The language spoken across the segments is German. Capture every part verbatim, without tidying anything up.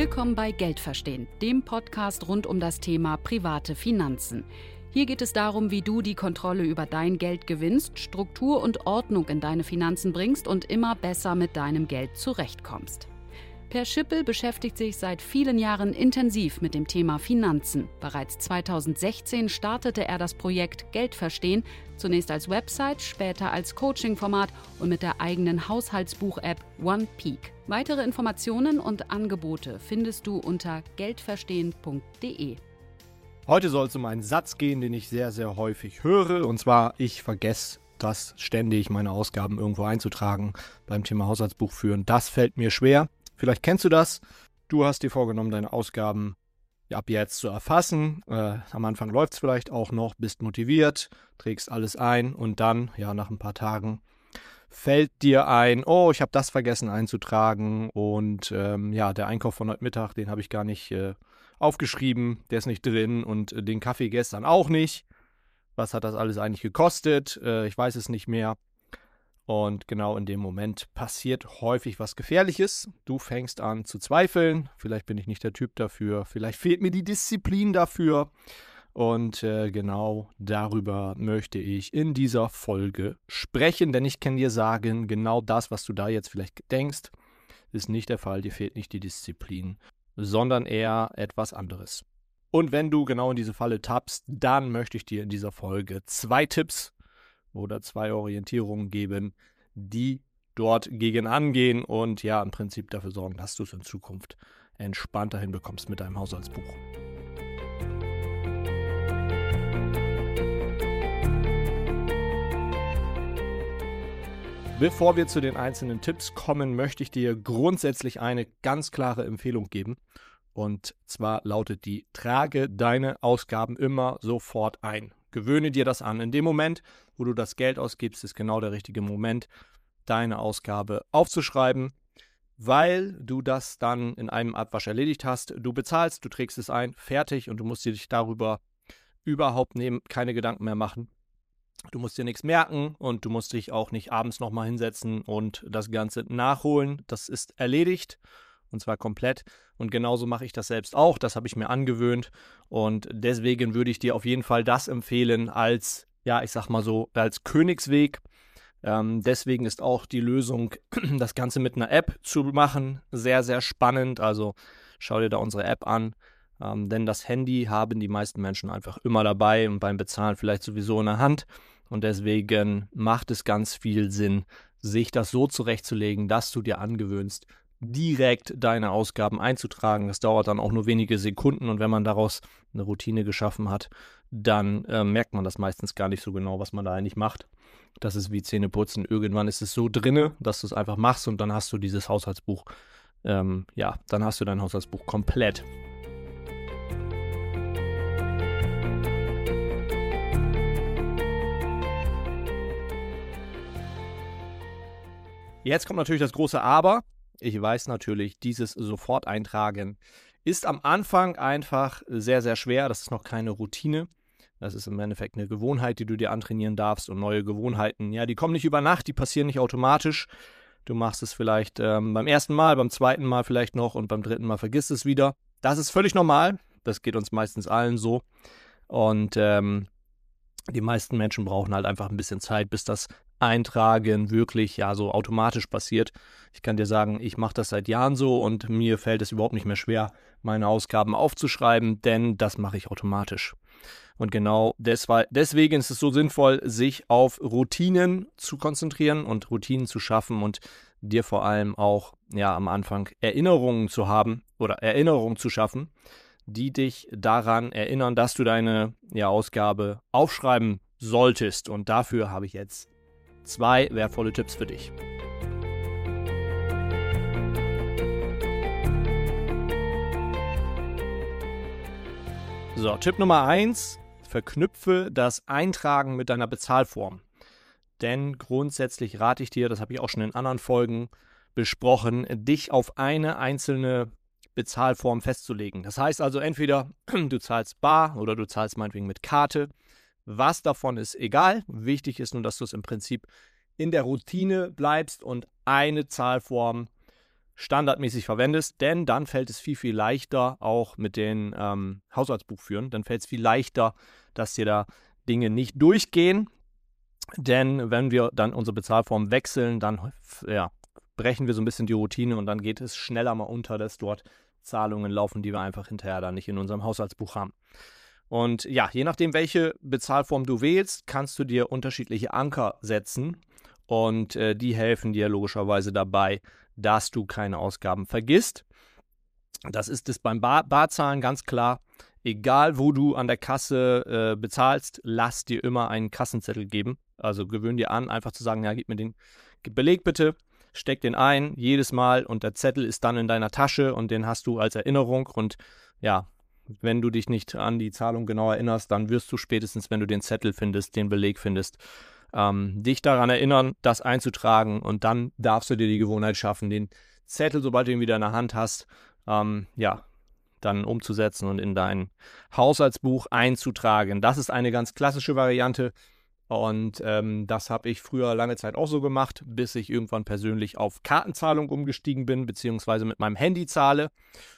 Willkommen bei Geld verstehen, dem Podcast rund um das Thema private Finanzen. Hier geht es darum, wie du die Kontrolle über dein Geld gewinnst, Struktur und Ordnung in deine Finanzen bringst und immer besser mit deinem Geld zurechtkommst. Per Schippel beschäftigt sich seit vielen Jahren intensiv mit dem Thema Finanzen. Bereits zweitausendsechzehn startete er das Projekt Geld verstehen, zunächst als Website, später als Coaching-Format und mit der eigenen Haushaltsbuch-App OnePeak. Weitere Informationen und Angebote findest du unter geldverstehen punkt de. Heute soll es um einen Satz gehen, den ich sehr, sehr häufig höre, und zwar: Ich vergesse das ständig, meine Ausgaben irgendwo einzutragen beim Thema Haushaltsbuch führen. Das fällt mir schwer. Vielleicht kennst du das. Du hast dir vorgenommen, deine Ausgaben ab jetzt zu erfassen. Äh, am Anfang läuft es vielleicht auch noch, bist motiviert, trägst alles ein und dann, ja, nach ein paar Tagen fällt dir ein, oh, ich habe das vergessen einzutragen und ähm, ja, der Einkauf von heute Mittag, den habe ich gar nicht äh, aufgeschrieben, der ist nicht drin und äh, den Kaffee gestern auch nicht. Was hat das alles eigentlich gekostet? Äh, ich weiß es nicht mehr. Und genau in dem Moment passiert häufig was Gefährliches. Du fängst an zu zweifeln. Vielleicht bin ich nicht der Typ dafür. Vielleicht fehlt mir die Disziplin dafür. Und äh, genau darüber möchte ich in dieser Folge sprechen. Denn ich kann dir sagen, genau das, was du da jetzt vielleicht denkst, ist nicht der Fall. Dir fehlt nicht die Disziplin, sondern eher etwas anderes. Und wenn du genau in diese Falle tappst, dann möchte ich dir in dieser Folge zwei Tipps oder zwei Orientierungen geben, die dort gegen angehen und ja, im Prinzip dafür sorgen, dass du es in Zukunft entspannter hinbekommst mit deinem Haushaltsbuch. Bevor wir zu den einzelnen Tipps kommen, möchte ich dir grundsätzlich eine ganz klare Empfehlung geben. Und zwar lautet die: Trage deine Ausgaben immer sofort ein. Gewöhne dir das an. In dem Moment, wo du das Geld ausgibst, ist genau der richtige Moment, deine Ausgabe aufzuschreiben, weil du das dann in einem Abwasch erledigt hast. Du bezahlst, du trägst es ein, fertig, und du musst dir dich darüber überhaupt nehmen, keine Gedanken mehr machen. Du musst dir nichts merken und du musst dich auch nicht abends nochmal hinsetzen und das Ganze nachholen. Das ist erledigt. Und zwar komplett. Und genauso mache ich das selbst auch. Das habe ich mir angewöhnt. Und deswegen würde ich dir auf jeden Fall das empfehlen als, ja, ich sag mal so, als Königsweg. Ähm, deswegen ist auch die Lösung, das Ganze mit einer App zu machen, sehr, sehr spannend. Also schau dir da unsere App an. Ähm, denn das Handy haben die meisten Menschen einfach immer dabei und beim Bezahlen vielleicht sowieso in der Hand. Und deswegen macht es ganz viel Sinn, sich das so zurechtzulegen, dass du dir angewöhnst, direkt deine Ausgaben einzutragen. Das dauert dann auch nur wenige Sekunden, und wenn man daraus eine Routine geschaffen hat, dann äh, merkt man das meistens gar nicht so genau, was man da eigentlich macht. Das ist wie Zähneputzen. Irgendwann ist es so drinne, dass du es einfach machst, und dann hast du dieses Haushaltsbuch, ähm, ja, dann hast du dein Haushaltsbuch komplett. Jetzt kommt natürlich das große Aber. Ich weiß natürlich, dieses Sofort-Eintragen ist am Anfang einfach sehr, sehr schwer. Das ist noch keine Routine. Das ist im Endeffekt eine Gewohnheit, die du dir antrainieren darfst. Und neue Gewohnheiten, ja, die kommen nicht über Nacht, die passieren nicht automatisch. Du machst es vielleicht ähm, beim ersten Mal, beim zweiten Mal vielleicht noch, und beim dritten Mal vergisst es wieder. Das ist völlig normal. Das geht uns meistens allen so. Und ähm, die meisten Menschen brauchen halt einfach ein bisschen Zeit, bis das Eintragen wirklich ja so automatisch passiert. Ich kann dir sagen, ich mache das seit Jahren so, und mir fällt es überhaupt nicht mehr schwer, meine Ausgaben aufzuschreiben, denn das mache ich automatisch. Und genau deswegen ist es so sinnvoll, sich auf Routinen zu konzentrieren und Routinen zu schaffen und dir vor allem auch ja am Anfang Erinnerungen zu haben oder Erinnerungen zu schaffen, die dich daran erinnern, dass du deine ja, Ausgabe aufschreiben solltest. Und dafür habe ich jetzt zwei wertvolle Tipps für dich. So, Tipp Nummer eins: Verknüpfe das Eintragen mit deiner Bezahlform. Denn grundsätzlich rate ich dir, das habe ich auch schon in anderen Folgen besprochen, dich auf eine einzelne Bezahlform festzulegen. Das heißt also, entweder du zahlst bar oder du zahlst meinetwegen mit Karte. Was davon ist egal. Wichtig ist nur, dass du es im Prinzip in der Routine bleibst und eine Zahlform standardmäßig verwendest, denn dann fällt es viel, viel leichter, auch mit den ähm, Haushaltsbuchführen, dann fällt es viel leichter, dass dir da Dinge nicht durchgehen, denn wenn wir dann unsere Bezahlform wechseln, dann ja, brechen wir so ein bisschen die Routine und dann geht es schneller mal unter, dass dort Zahlungen laufen, die wir einfach hinterher dann nicht in unserem Haushaltsbuch haben. Und ja, je nachdem, welche Bezahlform du wählst, kannst du dir unterschiedliche Anker setzen und äh, die helfen dir logischerweise dabei, dass du keine Ausgaben vergisst. Das ist es beim Bar- Barzahlen ganz klar. Egal, wo du an der Kasse äh, bezahlst, lass dir immer einen Kassenzettel geben. Also gewöhn dir an, einfach zu sagen, ja, gib mir den Beleg bitte, steck den ein, jedes Mal und der Zettel ist dann in deiner Tasche und den hast du als Erinnerung und ja, wenn du dich nicht an die Zahlung genau erinnerst, dann wirst du spätestens, wenn du den Zettel findest, den Beleg findest, ähm, dich daran erinnern, das einzutragen und dann darfst du dir die Gewohnheit schaffen, den Zettel, sobald du ihn wieder in der Hand hast, ähm, ja, dann umzusetzen und in dein Haushaltsbuch einzutragen. Das ist eine ganz klassische Variante und ähm, das habe ich früher lange Zeit auch so gemacht, bis ich irgendwann persönlich auf Kartenzahlung umgestiegen bin, beziehungsweise mit meinem Handy zahle.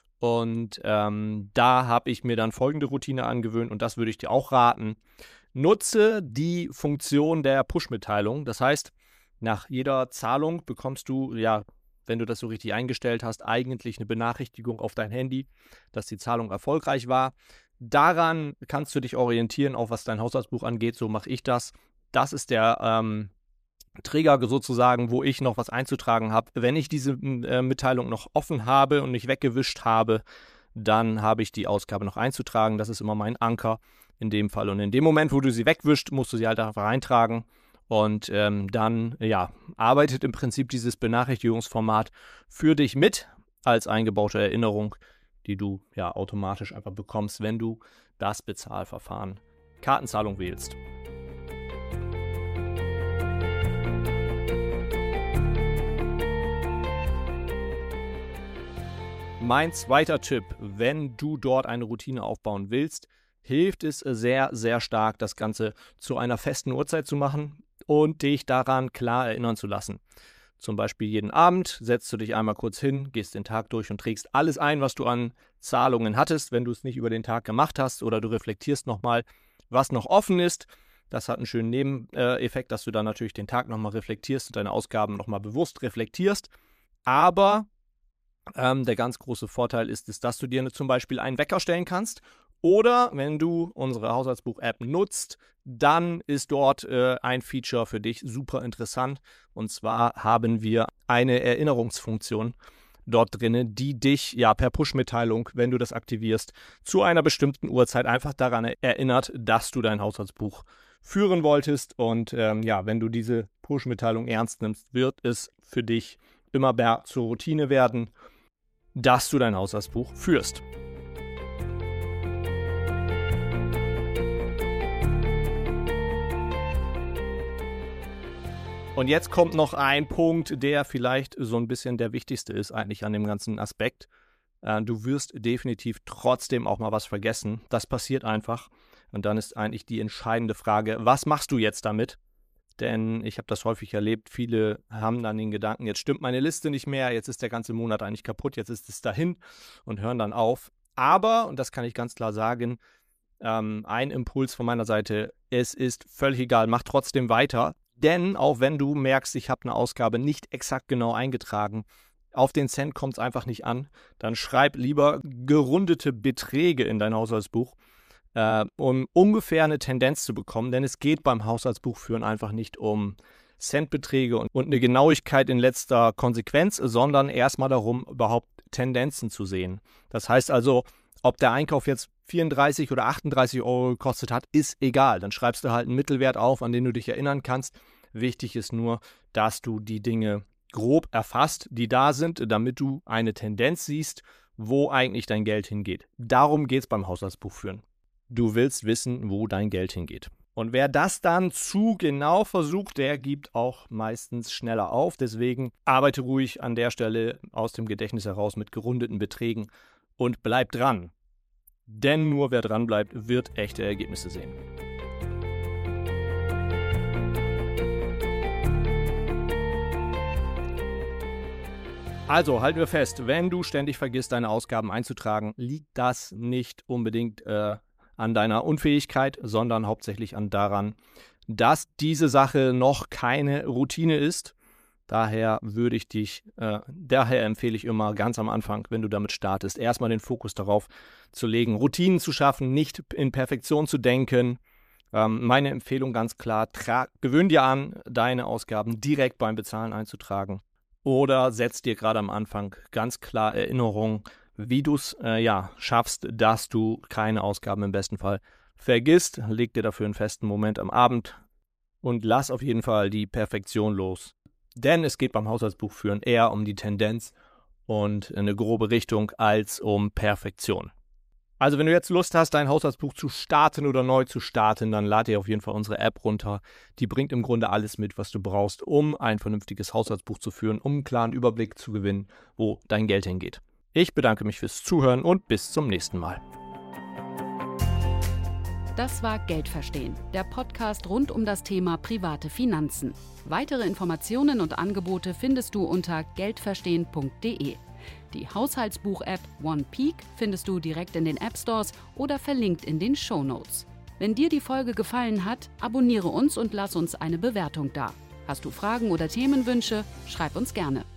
Und ähm, da habe ich mir dann folgende Routine angewöhnt und das würde ich dir auch raten. Nutze die Funktion der Push-Mitteilung. Das heißt, nach jeder Zahlung bekommst du, ja, wenn du das so richtig eingestellt hast, eigentlich eine Benachrichtigung auf dein Handy, dass die Zahlung erfolgreich war. Daran kannst du dich orientieren, auch was dein Haushaltsbuch angeht. So mache ich das. Das ist der ähm, Trigger sozusagen, wo ich noch was einzutragen habe. Wenn ich diese äh, Mitteilung noch offen habe und nicht weggewischt habe, dann habe ich die Ausgabe noch einzutragen. Das ist immer mein Anker in dem Fall. Und in dem Moment, wo du sie wegwischt, musst du sie halt einfach reintragen. Und ähm, dann, ja, arbeitet im Prinzip dieses Benachrichtigungsformat für dich mit als eingebaute Erinnerung, die du ja automatisch einfach bekommst, wenn du das Bezahlverfahren Kartenzahlung wählst. Mein zweiter Tipp, wenn du dort eine Routine aufbauen willst, hilft es sehr, sehr stark, das Ganze zu einer festen Uhrzeit zu machen und dich daran klar erinnern zu lassen. Zum Beispiel jeden Abend setzt du dich einmal kurz hin, gehst den Tag durch und trägst alles ein, was du an Zahlungen hattest, wenn du es nicht über den Tag gemacht hast, oder du reflektierst nochmal, was noch offen ist. Das hat einen schönen Nebeneffekt, dass du dann natürlich den Tag nochmal reflektierst und deine Ausgaben nochmal bewusst reflektierst. Aber ähm, der ganz große Vorteil ist es, dass du dir zum Beispiel einen Wecker stellen kannst. Oder wenn du unsere Haushaltsbuch-App nutzt, dann ist dort äh, ein Feature für dich super interessant. Und zwar haben wir eine Erinnerungsfunktion dort drin, die dich ja per Push-Mitteilung, wenn du das aktivierst, zu einer bestimmten Uhrzeit einfach daran erinnert, dass du dein Haushaltsbuch führen wolltest. Und ähm, ja, wenn du diese Push-Mitteilung ernst nimmst, wird es für dich immer mehr zur Routine werden, dass du dein Haushaltsbuch führst. Und jetzt kommt noch ein Punkt, der vielleicht so ein bisschen der wichtigste ist eigentlich an dem ganzen Aspekt. Äh, du wirst definitiv trotzdem auch mal was vergessen. Das passiert einfach. Und dann ist eigentlich die entscheidende Frage, was machst du jetzt damit? Denn ich habe das häufig erlebt, viele haben dann den Gedanken, jetzt stimmt meine Liste nicht mehr, jetzt ist der ganze Monat eigentlich kaputt, jetzt ist es dahin und hören dann auf. Aber, und das kann ich ganz klar sagen, ähm, ein Impuls von meiner Seite, es ist völlig egal, mach trotzdem weiter. Denn auch wenn du merkst, ich habe eine Ausgabe nicht exakt genau eingetragen, auf den Cent kommt es einfach nicht an, dann schreib lieber gerundete Beträge in dein Haushaltsbuch, äh, um ungefähr eine Tendenz zu bekommen. Denn es geht beim Haushaltsbuchführen einfach nicht um Centbeträge und, und eine Genauigkeit in letzter Konsequenz, sondern erstmal darum, überhaupt Tendenzen zu sehen. Das heißt also, ob der Einkauf jetzt vierunddreißig oder achtunddreißig Euro gekostet hat, ist egal. Dann schreibst du halt einen Mittelwert auf, an den du dich erinnern kannst. Wichtig ist nur, dass du die Dinge grob erfasst, die da sind, damit du eine Tendenz siehst, wo eigentlich dein Geld hingeht. Darum geht es beim Haushaltsbuchführen. Du willst wissen, wo dein Geld hingeht. Und wer das dann zu genau versucht, der gibt auch meistens schneller auf. Deswegen arbeite ruhig an der Stelle aus dem Gedächtnis heraus mit gerundeten Beträgen und bleib dran. Denn nur wer dran bleibt, wird echte Ergebnisse sehen. Also halten wir fest, wenn du ständig vergisst, deine Ausgaben einzutragen, liegt das nicht unbedingt äh, an deiner Unfähigkeit, sondern hauptsächlich an daran, dass diese Sache noch keine Routine ist. Daher würde ich dich, äh, daher empfehle ich immer ganz am Anfang, wenn du damit startest, erstmal den Fokus darauf zu legen, Routinen zu schaffen, nicht in Perfektion zu denken. Ähm, meine Empfehlung ganz klar, tra- gewöhn dir an, deine Ausgaben direkt beim Bezahlen einzutragen. Oder setz dir gerade am Anfang ganz klar Erinnerungen, wie du es äh, ja, schaffst, dass du keine Ausgaben im besten Fall vergisst. Leg dir dafür einen festen Moment am Abend und lass auf jeden Fall die Perfektion los. Denn es geht beim Haushaltsbuchführen eher um die Tendenz und eine grobe Richtung als um Perfektion. Also wenn du jetzt Lust hast, dein Haushaltsbuch zu starten oder neu zu starten, dann lad dir auf jeden Fall unsere App runter. Die bringt im Grunde alles mit, was du brauchst, um ein vernünftiges Haushaltsbuch zu führen, um einen klaren Überblick zu gewinnen, wo dein Geld hingeht. Ich bedanke mich fürs Zuhören und bis zum nächsten Mal. Das war Geld verstehen, der Podcast rund um das Thema private Finanzen. Weitere Informationen und Angebote findest du unter geldverstehen punkt de. Die Haushaltsbuch-App OnePeak findest du direkt in den App Stores oder verlinkt in den Shownotes. Wenn dir die Folge gefallen hat, abonniere uns und lass uns eine Bewertung da. Hast du Fragen oder Themenwünsche? Schreib uns gerne.